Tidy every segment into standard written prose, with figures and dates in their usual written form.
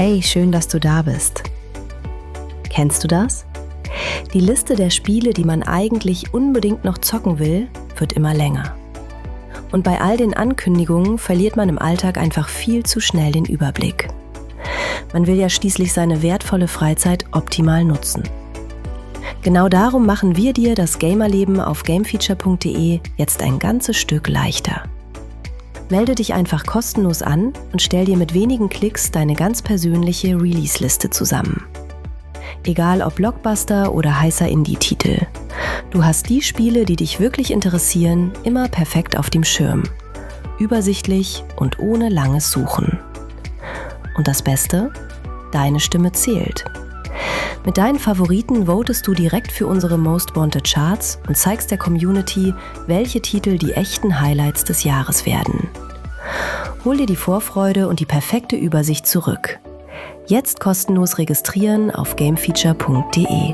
Hey, schön, dass du da bist. Kennst du das? Die Liste der Spiele, die man eigentlich unbedingt noch zocken will, wird immer länger. Und bei all den Ankündigungen verliert man im Alltag einfach viel zu schnell den Überblick. Man will ja schließlich seine wertvolle Freizeit optimal nutzen. Genau darum machen wir dir das Gamerleben auf gamefeature.de jetzt ein ganzes Stück leichter. Melde dich einfach kostenlos an und stell dir mit wenigen Klicks deine ganz persönliche Release-Liste zusammen. Egal ob Blockbuster oder heißer Indie-Titel. Du hast die Spiele, die dich wirklich interessieren, immer perfekt auf dem Schirm. Übersichtlich und ohne langes Suchen. Und das Beste? Deine Stimme zählt. Mit deinen Favoriten votest du direkt für unsere Most Wanted Charts und zeigst der Community, welche Titel die echten Highlights des Jahres werden. Hol dir die Vorfreude und die perfekte Übersicht zurück. Jetzt kostenlos registrieren auf gamefeature.de.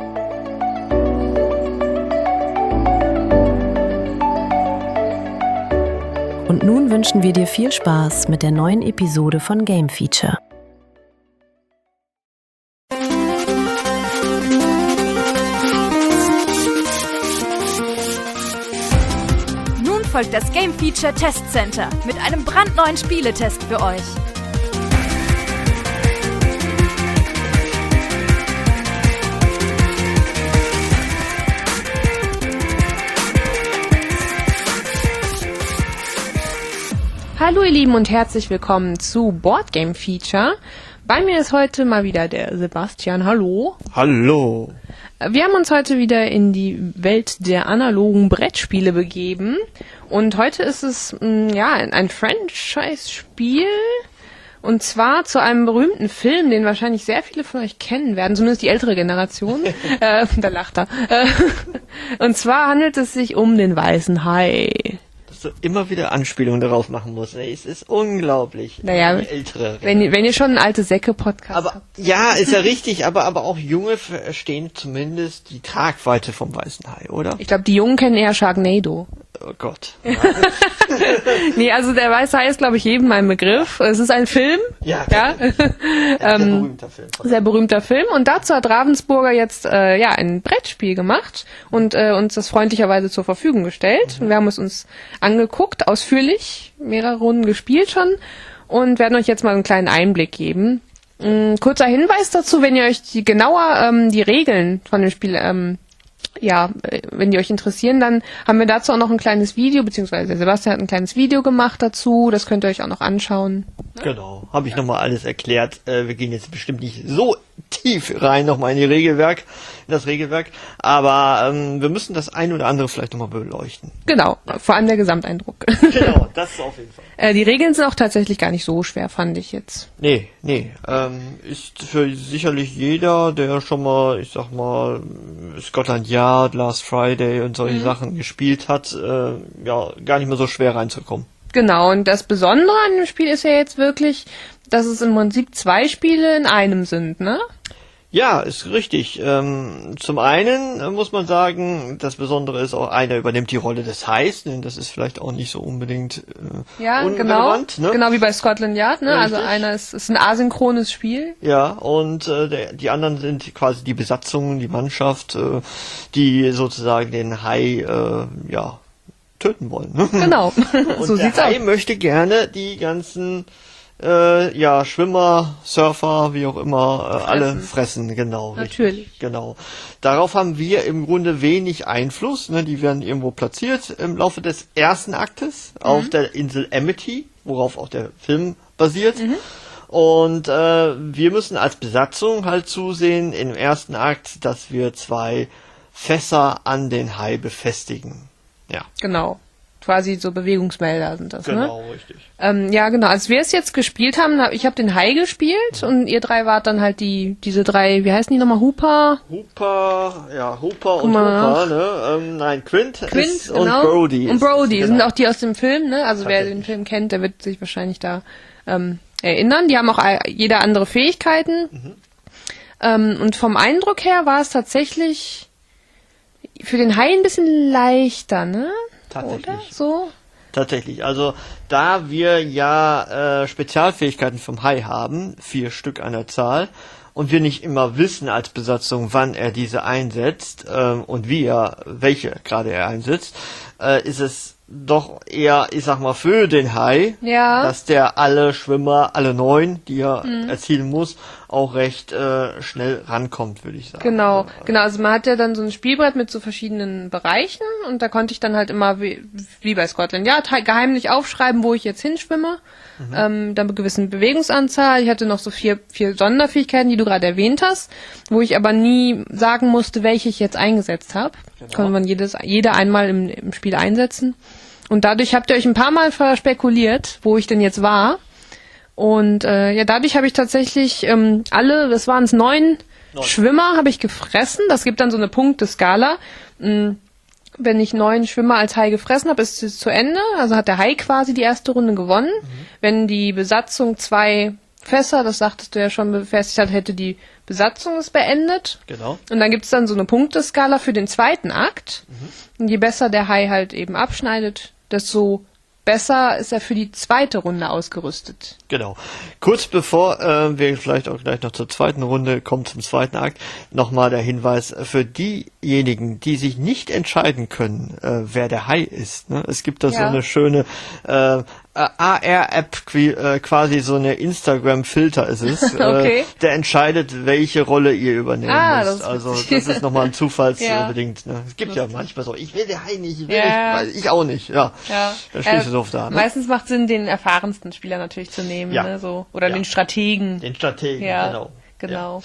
Und nun wünschen wir dir viel Spaß mit der neuen Episode von Game Feature. Folgt das Game Feature Test Center mit einem brandneuen Spieletest für euch. Hallo ihr Lieben und herzlich willkommen zu Board Game Feature. Bei mir ist heute mal wieder der Sebastian. Hallo. Hallo. Wir haben uns heute wieder in die Welt der analogen Brettspiele begeben. Und heute ist es ein Franchise-Spiel. Und zwar zu einem berühmten Film, den wahrscheinlich sehr viele von euch kennen werden, zumindest die ältere Generation. Da lacht er. Und zwar handelt es sich um den Weißen Hai. Dass du immer wieder Anspielungen darauf machen musst. Ey, es ist unglaublich. Naja, die ältere wenn ihr schon einen alte Säcke-Podcast habt. Ja, ist ja richtig, aber auch Junge verstehen zumindest die Tragweite vom Weißen Hai, oder? Ich glaube, die Jungen kennen eher Sharknado. Oh Gott. Nee, also der Weiße Hai ist, glaube ich, jedem ein Begriff. Es ist ein Film. Ja. Ein sehr berühmter Film. Sehr berühmter Film. Und dazu hat Ravensburger jetzt ein Brettspiel gemacht und uns das freundlicherweise zur Verfügung gestellt. Und wir haben es uns angeguckt, ausführlich, mehrere Runden gespielt schon und werden euch jetzt mal einen kleinen Einblick geben. Kurzer Hinweis dazu, wenn ihr euch die Regeln von dem Spiel wenn die euch interessieren, dann haben wir dazu auch noch ein kleines Video, beziehungsweise Sebastian hat ein kleines Video gemacht dazu, das könnt ihr euch auch noch anschauen. Genau, habe ich nochmal alles erklärt. Wir gehen jetzt bestimmt nicht so tief rein nochmal in das Regelwerk, aber wir müssen das ein oder andere vielleicht nochmal beleuchten. Genau, vor allem der Gesamteindruck. Genau, das ist auf jeden Fall. Die Regeln sind auch tatsächlich gar nicht so schwer, fand ich jetzt. Nee, ist für sicherlich jeder, der schon mal, ich sag mal, Scotland Yard, Last Friday und solche Sachen gespielt hat, gar nicht mehr so schwer reinzukommen. Genau, und das Besondere an dem Spiel ist ja jetzt wirklich, dass es im Prinzip 2 Spiele in einem sind, ne? Ja, ist richtig. Zum einen muss man sagen, das Besondere ist auch, einer übernimmt die Rolle des Hais, denn das ist vielleicht auch nicht so unbedingt unrelevant. Genau, genau wie bei Scotland Yard, ne? Richtig. Also einer ist ein asynchrones Spiel. Ja, und die anderen sind quasi die Besatzungen, die Mannschaft, die sozusagen den Hai töten wollen. Ne? Genau, und so sieht's aus. Der Hai möchte gerne die ganzen Schwimmer, Surfer, wie auch immer, alle fressen, genau. Natürlich. Richtig, genau. Darauf haben wir im Grunde wenig Einfluss, ne? Die werden irgendwo platziert im Laufe des ersten Aktes auf der Insel Amity, worauf auch der Film basiert. Und wir müssen als Besatzung halt zusehen im ersten Akt, dass wir 2 Fässer an den Hai befestigen. Ja. Genau. Quasi so Bewegungsmelder sind das, genau, ne? Richtig. Ja, genau. Als wir es jetzt gespielt haben, ich habe den Hai gespielt und ihr 3 wart dann halt diese 3, wie heißen die nochmal? Hooper und Hooper, ne? Quint genau. Und Brody. Und Brody genau. sind auch die aus dem Film, ne? Also wer den Film kennt, der wird sich wahrscheinlich da erinnern. Die haben auch jeder andere Fähigkeiten. Und vom Eindruck her war es tatsächlich für den Hai ein bisschen leichter, ne? Tatsächlich. Oder? So? Tatsächlich. Also da wir ja Spezialfähigkeiten vom Hai haben, 4 Stück an der Zahl, und wir nicht immer wissen als Besatzung, wann er diese einsetzt und welche gerade er einsetzt, ist es doch eher, ich sag mal, für den Hai, dass der alle Schwimmer, alle 9, die er erzielen muss, auch recht schnell rankommt, würde ich sagen. Genau. Also man hat ja dann so ein Spielbrett mit so verschiedenen Bereichen und da konnte ich dann halt immer, wie bei Scotland Yard, geheimlich aufschreiben, wo ich jetzt hinschwimme. Dann eine gewisse Bewegungsanzahl. Ich hatte noch so 4 Sonderfähigkeiten, die du gerade erwähnt hast, wo ich aber nie sagen musste, welche ich jetzt eingesetzt habe. Genau. Konnte man jeder einmal im Spiel einsetzen. Und dadurch habt ihr euch ein paar Mal verspekuliert, wo ich denn jetzt war. Und dadurch habe ich tatsächlich das waren es 9 Schwimmer, habe ich gefressen. Das gibt dann so eine Punkteskala. Wenn ich 9 Schwimmer als Hai gefressen habe, ist es zu Ende. Also hat der Hai quasi die erste Runde gewonnen. Wenn die Besatzung 2 Fässer, das sagtest du ja schon, befestigt hat, hätte die Besatzung es beendet. Genau. Und dann gibt's dann so eine Punkteskala für den zweiten Akt. Und je besser der Hai halt eben abschneidet, desto besser ist er für die zweite Runde ausgerüstet. Genau. Kurz bevor wir vielleicht auch gleich noch zur zweiten Runde kommen, zum zweiten Akt, nochmal der Hinweis für diejenigen, die sich nicht entscheiden können, wer der Hai ist. Ne? Es gibt da so eine schöne AR-App, quasi so eine Instagram-Filter ist es, okay. Der entscheidet, welche Rolle ihr übernehmen müsst. Das ist nochmal ein zufallsbedingt. Ne? Es gibt ja manchmal so, ich will der Hai nicht, ich auch nicht. Ja. Dann stehst du so oft da. Ne? Meistens macht Sinn, den erfahrensten Spieler natürlich zu nehmen. Ne? So. Oder den Strategen. Den Strategen, genau.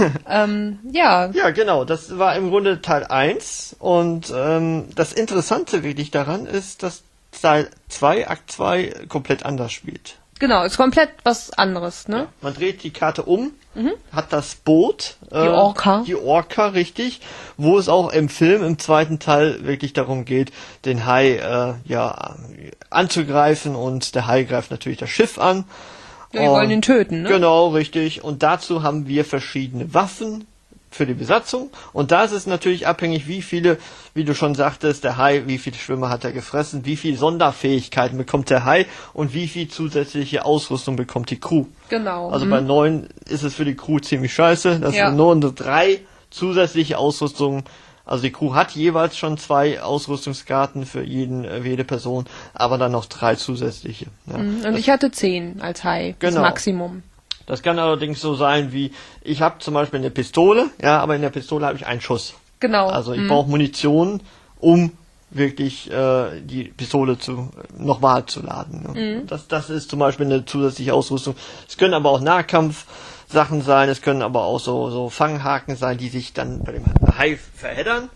Ja, genau. Das war im Grunde Teil 1. Und das Interessante wirklich daran ist, dass Teil 2, Akt 2 komplett anders spielt. Genau, ist komplett was anderes, ne? Ja, man dreht die Karte um, hat das Boot, die Orca. Die Orca, richtig, wo es auch im Film, im zweiten Teil wirklich darum geht, den Hai anzugreifen, und der Hai greift natürlich das Schiff an. Ja, wir wollen ihn töten, ne? Genau, richtig. Und dazu haben wir verschiedene Waffen für die Besatzung. Und da ist es natürlich abhängig, wie viele, wie du schon sagtest, der Hai, wie viele Schwimmer hat er gefressen, wie viele Sonderfähigkeiten bekommt der Hai und wie viel zusätzliche Ausrüstung bekommt die Crew. Genau. Also bei 9 ist es für die Crew ziemlich scheiße. Das sind nur 3 zusätzliche Ausrüstungen. Also die Crew hat jeweils schon 2 Ausrüstungskarten für jede Person, aber dann noch 3 zusätzliche. Ja. Und ich hatte 10 als Hai, das Maximum. Das kann allerdings so sein wie, ich habe zum Beispiel eine Pistole, aber in der Pistole habe ich einen Schuss. Genau. Also ich brauche Munition, um wirklich die Pistole nochmal zu laden. Ne? Das ist zum Beispiel eine zusätzliche Ausrüstung. Es können aber auch Nahkampfsachen sein, es können aber auch so Fanghaken sein, die sich dann bei dem Hai verheddern.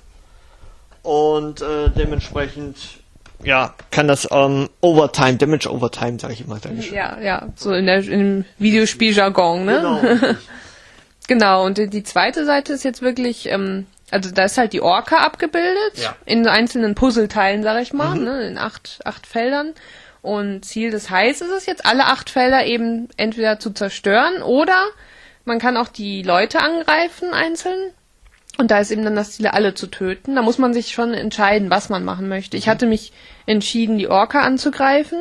Und dementsprechend kann das Damage Overtime, sage ich immer. Ja, so im Videospieljargon, ne? Genau. Genau, und die zweite Seite ist jetzt wirklich, also da ist halt die Orca abgebildet, in einzelnen Puzzleteilen, sag ich mal, ne, in 8 Feldern. Und Ziel des Hais ist es jetzt, alle 8 Felder eben entweder zu zerstören oder man kann auch die Leute angreifen, einzeln. Und da ist eben dann das Ziel, alle zu töten. Da muss man sich schon entscheiden, was man machen möchte. Ich hatte mich entschieden, die Orca anzugreifen.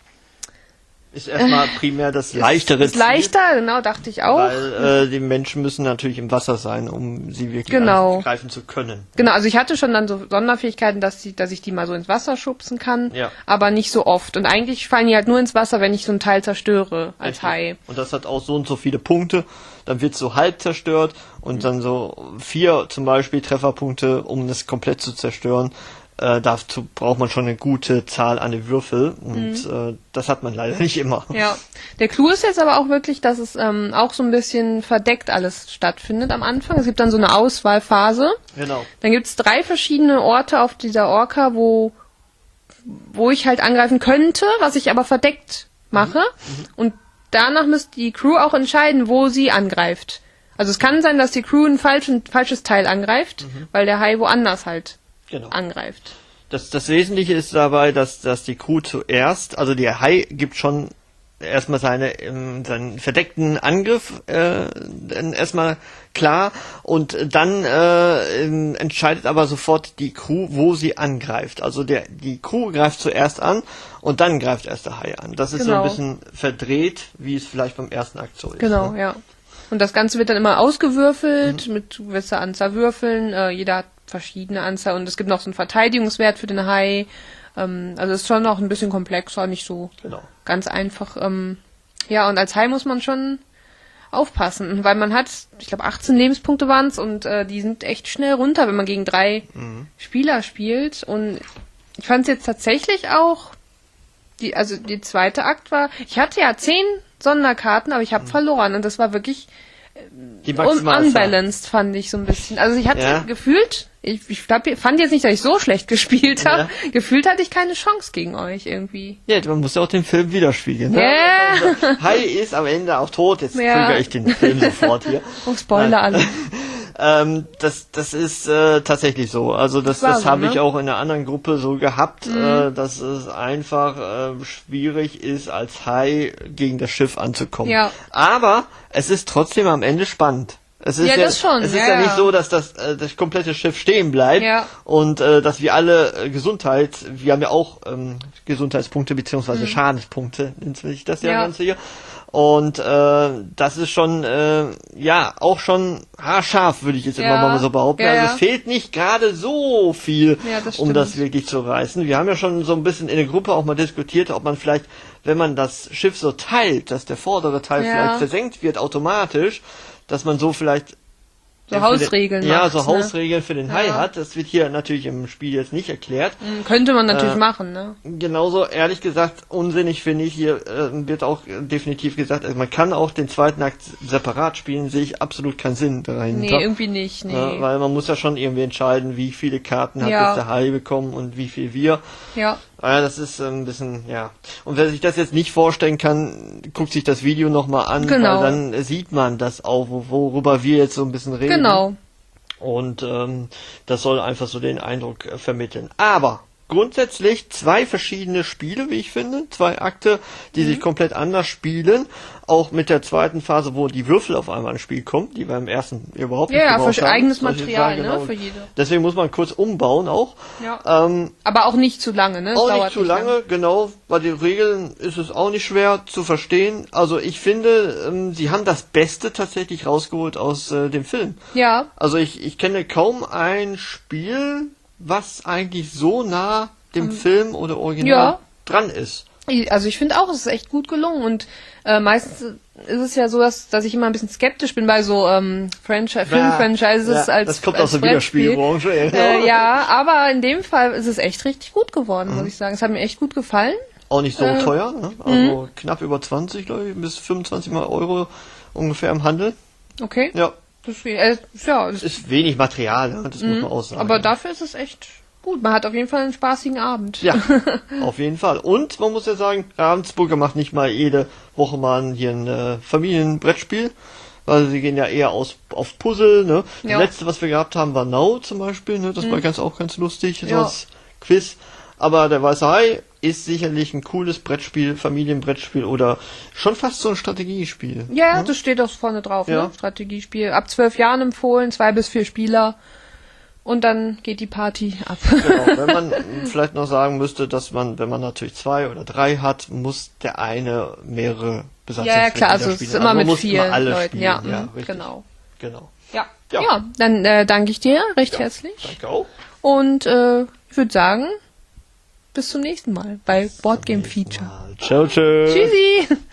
Ist erstmal primär das leichtere Ziel. Ist leichter, genau, dachte ich auch. Weil die Menschen müssen natürlich im Wasser sein, um sie wirklich angreifen zu können. Genau, also ich hatte schon dann so Sonderfähigkeiten, dass ich die mal so ins Wasser schubsen kann, aber nicht so oft. Und eigentlich fallen die halt nur ins Wasser, wenn ich so ein Teil zerstöre als Hai. Und das hat auch so und so viele Punkte. Dann wird es so halb zerstört und dann so 4 zum Beispiel Trefferpunkte, um das komplett zu zerstören. Dazu braucht man schon eine gute Zahl an Würfel und das hat man leider nicht immer. Ja, der Clou ist jetzt aber auch wirklich, dass es auch so ein bisschen verdeckt alles stattfindet am Anfang. Es gibt dann so eine Auswahlphase. Genau. Dann gibt es 3 verschiedene Orte auf dieser Orca, wo ich halt angreifen könnte, was ich aber verdeckt mache. Und danach müsste die Crew auch entscheiden, wo sie angreift. Also es kann sein, dass die Crew ein falsches Teil angreift, weil der Hai woanders halt angreift. Das Wesentliche ist dabei, dass die Crew zuerst, also der Hai gibt schon erstmal seinen verdeckten Angriff dann erstmal klar und dann entscheidet aber sofort die Crew, wo sie angreift. Also die Crew greift zuerst an und dann greift erst der Hai an. Das ist so ein bisschen verdreht, wie es vielleicht beim ersten Akt so ist. Genau, ne? ja. Und das Ganze wird dann immer ausgewürfelt mit gewisser Anzahl Würfeln. Jeder hat verschiedene Anzahl und es gibt noch so einen Verteidigungswert für den Hai. Also es ist schon noch ein bisschen komplexer, nicht so ganz einfach. Ja, und als Hai muss man schon aufpassen, weil man hat, ich glaube 18 Lebenspunkte waren es und die sind echt schnell runter, wenn man gegen 3 Spieler spielt. Und ich fand es jetzt tatsächlich auch, die zweite Akt war, ich hatte ja 10 Sonderkarten, aber ich habe verloren und das war wirklich unbalanced, fand ich so ein bisschen. Also ich hatte gefühlt, ich fand jetzt nicht, dass ich so schlecht gespielt habe. Ja. Gefühlt hatte ich keine Chance gegen euch irgendwie. Ja, man muss ja auch den Film widerspiegeln. Ne? Yeah. Also, Hai ist am Ende auch tot. Jetzt kriege ich den Film sofort hier. Oh, Spoiler alle. Das ist tatsächlich so. Also das habe ich auch in einer anderen Gruppe so gehabt, dass es einfach schwierig ist, als Hai gegen das Schiff anzukommen. Ja. Aber es ist trotzdem am Ende spannend. Es ist ja nicht so, dass das komplette Schiff stehen bleibt und dass wir alle wir haben ja auch Gesundheitspunkte beziehungsweise Schadenspunkte, nennt sich das Ganze hier. Und das ist schon auch schon haarscharf, würde ich jetzt immer mal so behaupten. Ja, also es fehlt nicht gerade so viel, um das wirklich zu reißen. Wir haben ja schon so ein bisschen in der Gruppe auch mal diskutiert, ob man vielleicht, wenn man das Schiff so teilt, dass der vordere Teil vielleicht versenkt wird automatisch, dass man so vielleicht Hausregeln Hausregeln für den Hai hat. Das wird hier natürlich im Spiel jetzt nicht erklärt. Könnte man natürlich machen, ne? Genauso, ehrlich gesagt, unsinnig finde ich, hier wird auch definitiv gesagt, also man kann auch den zweiten Akt separat spielen, sehe ich absolut keinen Sinn dahinter. Nee, irgendwie nicht, weil man muss ja schon irgendwie entscheiden, wie viele Karten hat jetzt der Hai bekommen und wie viel wir. Ja. Das ist ein bisschen, Und wer sich das jetzt nicht vorstellen kann, guckt sich das Video nochmal an, weil dann sieht man das auch, worüber wir jetzt so ein bisschen reden. Genau. Und das soll einfach so den Eindruck vermitteln. Aber grundsätzlich 2 verschiedene Spiele, wie ich finde, 2 Akte, die sich komplett anders spielen, auch mit der zweiten Phase, wo die Würfel auf einmal ins Spiel kommen, die wir im ersten überhaupt nicht gebraucht haben. Ja, für eigenes Material, ne, für jede. Deswegen muss man kurz umbauen auch. Ja. Aber auch nicht zu lange, ne? Auch nicht zu lange, genau. Bei den Regeln ist es auch nicht schwer zu verstehen. Also ich finde, sie haben das Beste tatsächlich rausgeholt aus dem Film. Ja. Also ich kenne kaum ein Spiel, was eigentlich so nah dem Film oder Original dran ist. Also ich finde auch, es ist echt gut gelungen und meistens ist es ja so, dass ich immer ein bisschen skeptisch bin bei so Film-Franchises als das kommt aus der Videospielbranche. Aber in dem Fall ist es echt richtig gut geworden, muss ich sagen. Es hat mir echt gut gefallen. Auch nicht so teuer, ne? Also knapp über 20, glaube ich, bis 25 Mal Euro ungefähr im Handel. Okay. Ja. Das ist wenig Material, das muss man auch sagen. Aber dafür ist es echt gut. Man hat auf jeden Fall einen spaßigen Abend. Ja, auf jeden Fall. Und man muss ja sagen, Ravensburger macht nicht mal jede Woche mal hier ein Familienbrettspiel, weil sie gehen ja eher auf Puzzle. Ne? Das letzte, was wir gehabt haben, war Now zum Beispiel. Ne? Das war auch ganz lustig, so als Quiz. Aber der Weiße Hai ist sicherlich ein cooles Brettspiel, Familienbrettspiel oder schon fast so ein Strategiespiel. Ja, das steht auch vorne drauf, ne? Strategiespiel. Ab 12 Jahren empfohlen, 2 bis 4 Spieler. Und dann geht die Party ab. Genau, wenn man vielleicht noch sagen müsste, dass man, wenn man natürlich 2 oder 3 hat, muss der eine mehrere Besatzungsmitglieder Ja, klar, also es ist immer mit 4 Leuten. Spielen. Ja, richtig. Genau. Ja, dann danke ich dir recht herzlich. Danke auch. Und ich würde sagen, bis zum nächsten Mal bei Board Game Feature. Ciao, ciao. Tschüssi.